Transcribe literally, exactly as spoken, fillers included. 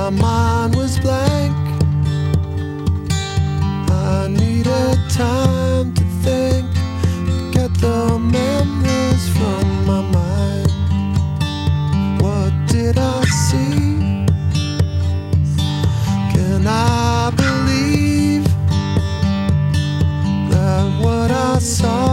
my mind was blank. I needed time to think, to get the memories from my mind. What did I see? Can I believe that what I saw